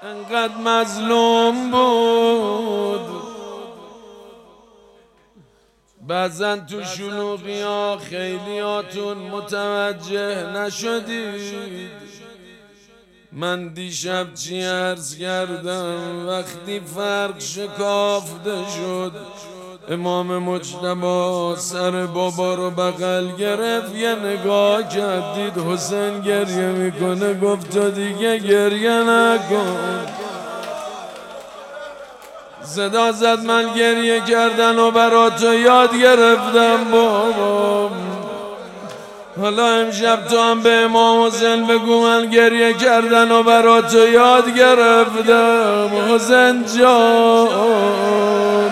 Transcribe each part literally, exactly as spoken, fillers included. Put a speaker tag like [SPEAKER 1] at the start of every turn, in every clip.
[SPEAKER 1] انقدر مظلوم بود. بعضن تو شلوغی ها خیلیاتون متوجه نشدید. من دیشب چی عرض کردم وقتی فرق شکافته شد، امام مجتبی سر بابا رو بغل گرفت، یه نگاه کرد دید حسین گریه میکنه، گفت تو دیگه گریه نکن. صدا زد من گریه کردن و برا تو یاد گرفتم بابا. حالا امشب تو هم به امام حسین بگو من گریه کردن و برا تو یاد گرفتم حسین جان.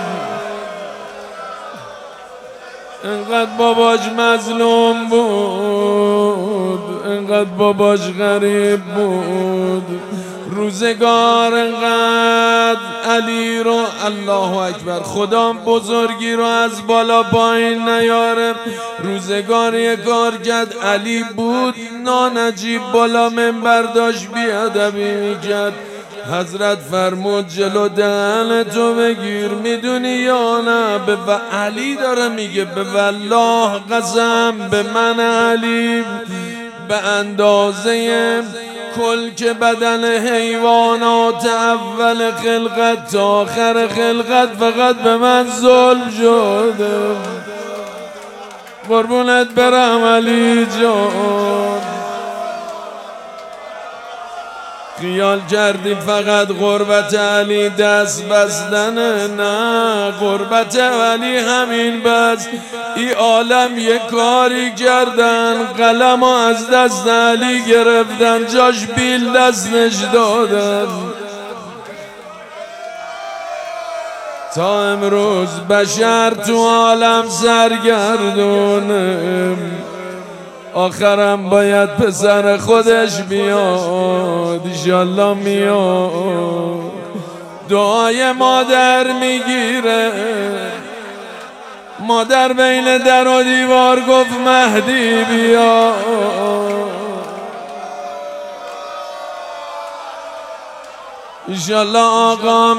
[SPEAKER 1] انقدر باباش مظلوم بود، انقدر باباش غریب بود. روزگار انقدر علی رو، الله اکبر، خدا بزرگی رو از بالا پایین نیاره. روزگار یه کار کرد علی بود نانجیب بالا منبر داشت بیادبی میکرد. حضرت فرمود جلو دهن تو بگیر، میدونی یا نه؟ به و علی داره میگه به والله قسم به من علی به اندازه کلک بدن حیوانات اول خلقت تا آخر خلقت فقط به من ظلم شده. قربونت برم علی جان. خیال کردی فقط غربت علی دست بستنه، نه، غربت علی همین بس. ای عالم یه کاری کردن، قلم از دست علی گرفتن، جاش بیل دستش دادن. تا امروز بشر تو عالم سرگردونه، آخرم باید پسر خودش بیاد، ایشالله میاد. دعای مادر میگیره، مادر بین در و دیوار گفت مهدی بیا. ایشالله آقا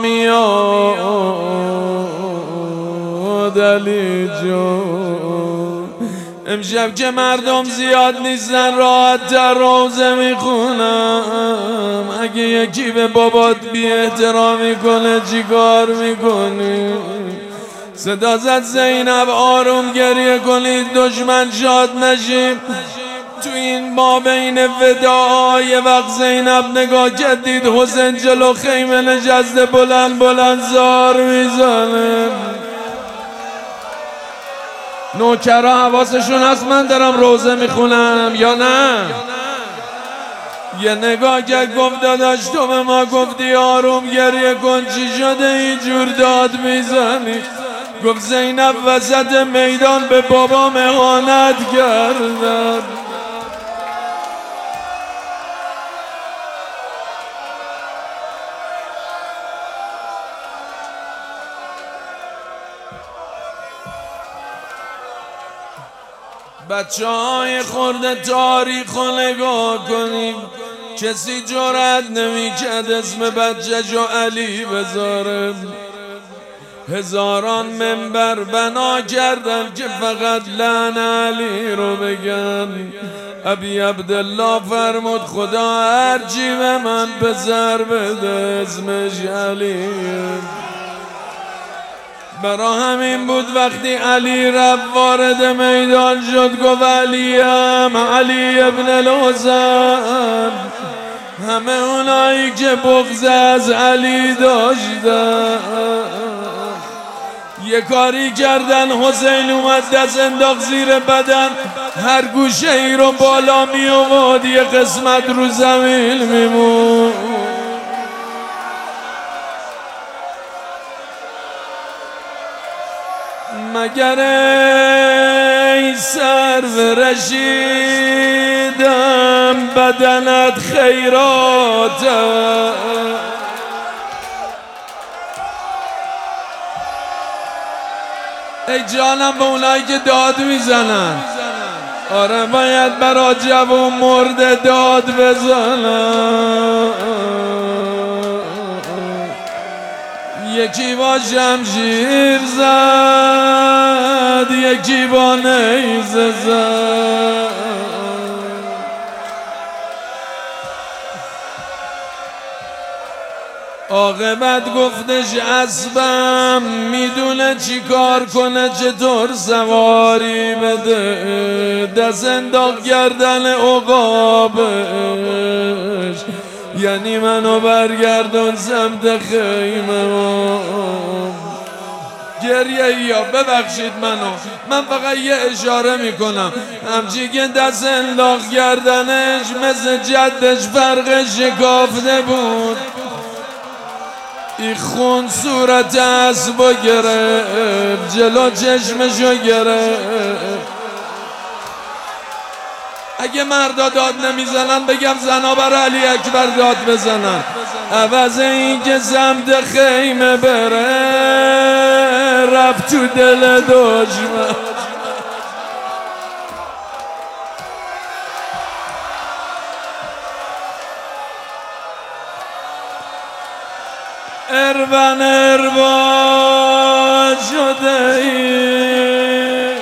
[SPEAKER 1] میاد علی جان. امشب که مردم زیاد نیستن راحت تر روزه میخونم. اگه یکی به بابات بی احترامی کنه چی کار میکنی؟ صدا زد زینب آروم گریه کنید دشمن شاد نشیم. تو این ما بین وداع وقت زینب نگاه کردید حسین جلو خیمه نشسته بلند بلند زار میزنه. نوکرها حواسشون هست من دارم روزه میخونم یا نه؟ یه نگاه کرد گفت داداش تو به ما گفتی آروم گریه کن، چی شده اینجور داد میزنی؟ گفت زینب وسط میدان به بابا اهانت کردن. بچه های خورده تاریخ رو نگاه کنیم، کسی جرأت نمی‌کرد اسم بچه‌شو علی بذاره. هزاران منبر بنا کردن که فقط لعن علی رو بگن. ابی عبدالله فرمود خدا هرچی به من پسر بده اسمش علی. برا همین بود وقتی علی رفت وارد میدان شد گفت علیم علی ابن الحسین. همه اونایی که بغض از علی داشتن یه کاری کردن، حسین اومد دست انداخت زیر بدن، هر گوشه ای رو بالا می آورد یه قسمت رو زمین میمون. مگر ای سرو رشیدم بدنت خیرات، ای جانم به اونایی که داد میزنن. آره باید برا جوون مرده داد بزنن. یکی با شمشیر زد، یکی با نیزه زد. عاقبت گفتش اسبم میدونه چی کار کنه، چطور سواری بده. دست انداخت گردن عقابش، یعنی منو برگردون سمت خیمه. گریه یا ببخشید منو، من فقط یه اشاره میکنم. همچی که دست انداخت گردنش مثل جدش فرق شکافته بود. ای خون صورت اسبا گرفت، جلو چشمشو گرفت. اگه مردا داد نمیزنن بگم زنا بر علی اکبر داد بزنن. عوض این که سمت خیمه بره رفت تو دل دشمن. ارون ارون شده ای،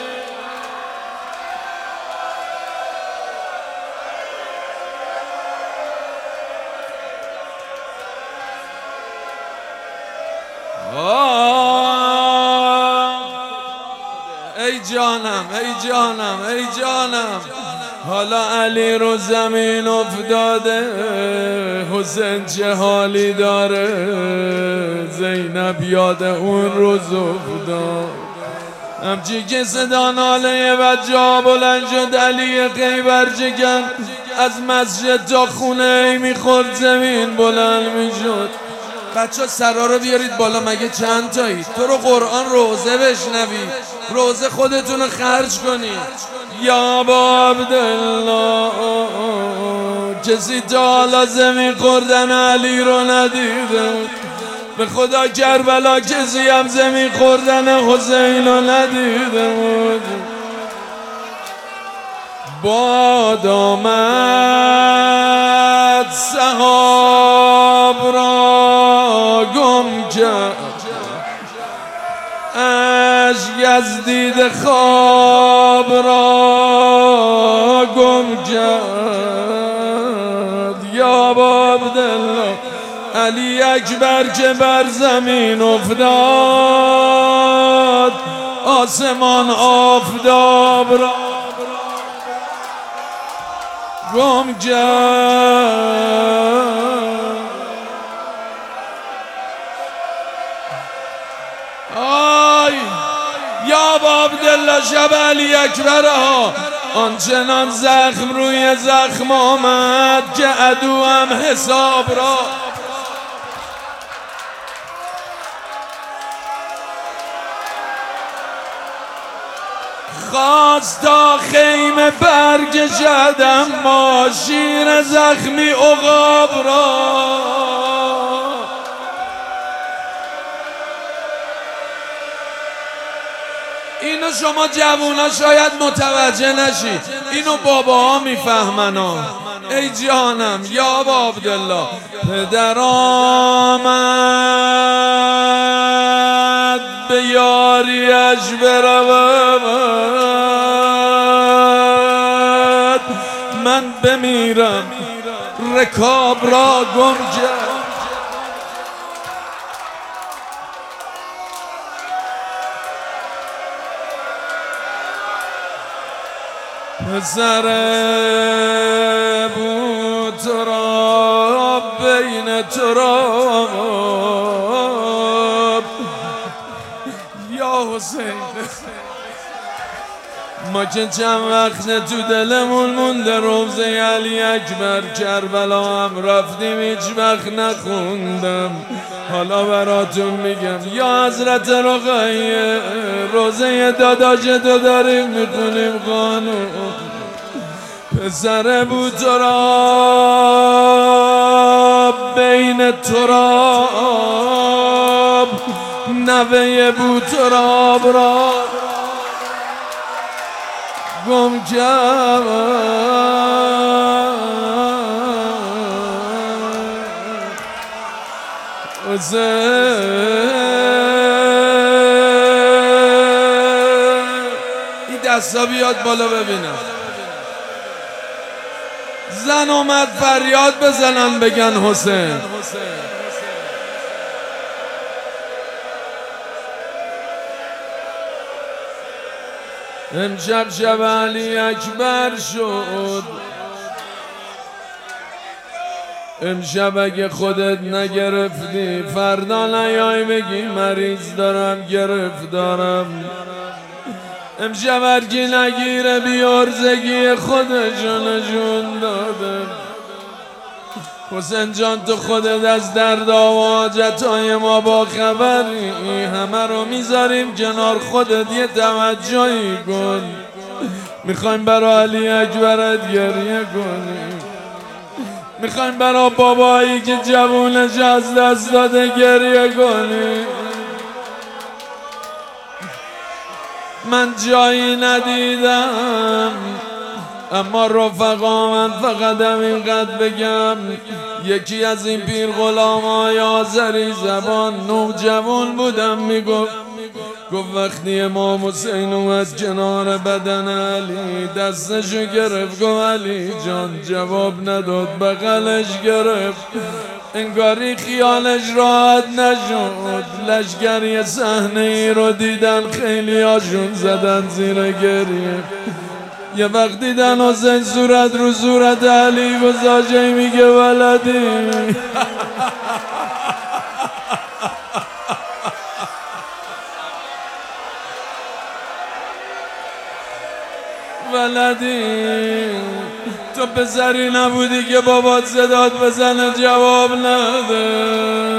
[SPEAKER 1] ای جانم ای جانم ای جانم. حالا علی رو زمین افتاده، حسین چه حالی داره. زینب یاد اون روز افتاد. همچی که صدا ناله بچه ها بلند شد، علی خیبر شکن از مسجد تا خونه میخورد زمین بلند میشد. بچه ها سرا رو بیارید بالا، مگه چند تایید؟ تو رو قرآن روزه بشنوید، روزه خودتون رو خرج کنید. یا با عبدالله کسی تا حالا زمین خوردن علی رو ندیده بود. به خدا کربلا کسی هم زمین خوردن حسین رو ندیده بود. باد آمد سحاب را گم کرد، اشک از دید خواب را گم کرد. یا با عبدالله علی اکبر که بر زمین افتاد، آسمان آفتاب را گم کرد. آی یا با عبدالله شب علی اکبر ها، آنچنان زخم روی زخم آمد که عدو هم حساب را خواست تا خیمه برکشد، اما شیر زخمی عقاب را اینو شما جوونا شاید متوجه نشید، اینو باباها میفهمن. ای جانم یا با عبدالله پدر آمد به یاریش برود، من بمیرم رکاب را گم کرد. پسر بود تراب بین تراب. یا حسین ما که چند وقت تو دلمون مونده روزه علی اکبر کربلا هم رفتیم هیچ وقت نخوندم. حالا براتون میگم یا حضرت رقیه روزه داداش تو داریم میخونیم قانون. پسر بود تراب بین تراب، نوه بود تراب را گم کرد. حسین دستا بیاد بالا ببینم. زن اومد فریاد بزنن بگن حسین. امشب شب علی اکبر شد. امشب اگه خودت نگرفتی فردا نیای بگی مریض دارم گرفتارم. امشب هرکی نگیره بیارزگی خودشو نشون داده. حسین جان تو خودت از درد و حاجتای ما با خبری، همه رو میذاریم کنار خودت یه توجهی کن. میخوایم برا علی اکبرت گریه کنیم، میخوایم برا بابایی که جوونش از دست داده گریه کنیم. من جایی ندیدم اما رفقا من فقط اینقدر بگم، یکی از این پیر غلامای آذری زبان نوجوان بودم میگفت، گفت وقتی امام حسین اومد کنار بدن علی دستشو گرفت، گفت علی جان جواب نداد، بغلش گرفت، انگاری خیالش راحت نشد. لشگری صحنه ای رو دیدن خیلی هاشون زدن زیر گریه. یه وقت دیدن حسین صورت رو صورت علی گذاشته میگه ولدی ولدی تو پسری نبودی که بابات صدات بزنه جواب نده.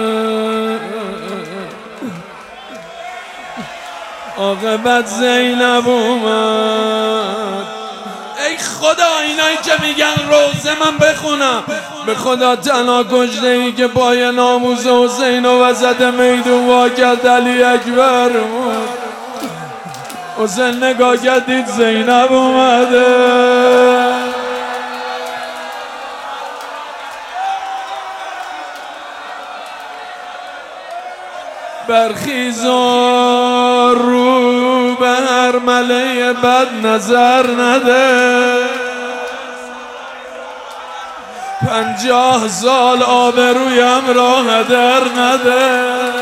[SPEAKER 1] عاقبت زینب اومد. ای خدا اینایی که میگن روزه من بخونم، به خدا تنها کشته ای که پای ناموس حسین و وسط میدون وا کرد علی اکبر بود. حسین نگاه کردید زینب اومده. برخیزار رو به هر مله بد نظر نده. پنجاه سال آبرویم را هدر نده.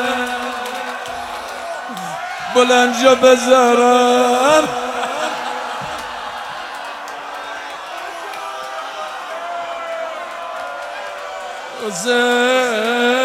[SPEAKER 1] بلند شو بذارم حسین.